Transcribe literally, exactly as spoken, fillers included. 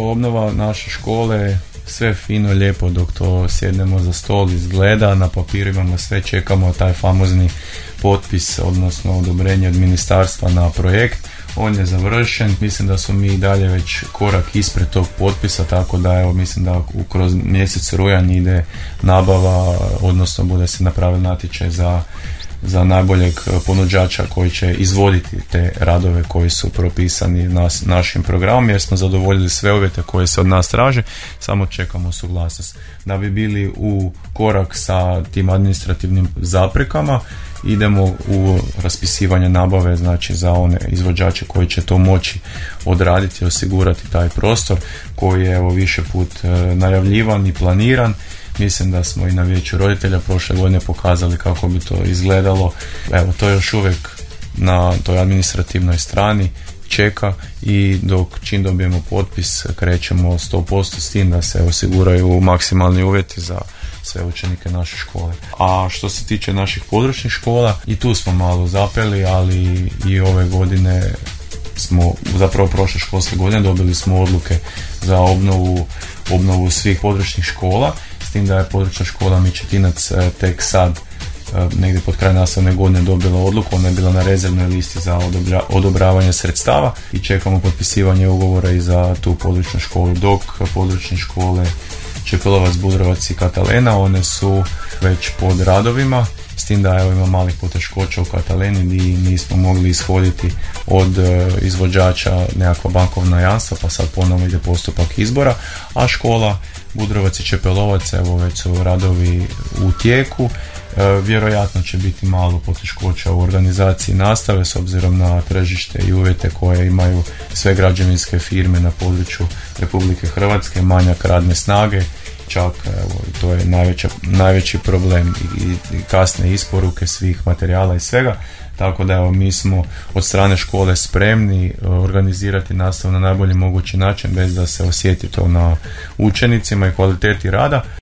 obnova naše škole, sve fino, lijepo dok to sjednemo za stol, izgleda, na papirima sve čekamo taj famozni potpis, odnosno odobrenje od ministarstva na projekt. On je završen, mislim da smo mi i dalje već korak ispred tog potpisa, tako da evo mislim da kroz mjesec rujan ide nabava, odnosno bude se napravio natječaj za za najboljeg ponuđača koji će izvoditi te radove koji su propisani nas, našim programom, jer smo zadovoljili sve uvjete koje se od nas traže, samo čekamo suglasnost. Da bi bili u korak sa tim administrativnim zaprekama, idemo u raspisivanje nabave, znači za one izvođače koji će to moći odraditi i osigurati taj prostor koji je evo više put e, najavljivan i planiran. Mislim da smo i na vijeću roditelja prošle godine pokazali kako bi to izgledalo. Evo, to je još uvijek na toj administrativnoj strani, čeka i dok čim dobijemo potpis krećemo sto posto s tim da se osiguraju maksimalni uvjeti za sve učenike naše škole. A što se tiče naših područnih škola, i tu smo malo zapeli, ali i ove godine smo, zapravo prošle školske godine dobili smo odluke za obnovu, obnovu svih područnih škola, s tim da je područna škola Mičetinac tek sad negdje pod kraj nastavne godine dobila odluku, ona je bila na rezervnoj listi za odobra, odobravanje sredstava i čekamo potpisivanje ugovora i za tu područnu školu, dok područne škole Čepelovac, Budrovac i Katalena, one su već pod radovima, s tim da evo ima malih poteškoća u Kataleni gdje nismo mogli ishoditi od e, izvođača nekakva bankovna jamstva, pa sad ponovno ide postupak izbora, a škola Budrovac i Čepelovac, evo već su radovi u tijeku. E, vjerojatno će biti malo poteškoća u organizaciji nastave s obzirom na tržište i uvjete koje imaju sve građevinske firme na području Republike Hrvatske, manjak radne snage, čak evo, to je najveća, najveći problem i, i kasne isporuke svih materijala i svega, tako da evo, mi smo od strane škole spremni organizirati nastavu na najbolji mogući način bez da se osjeti to na učenicima i kvaliteti rada.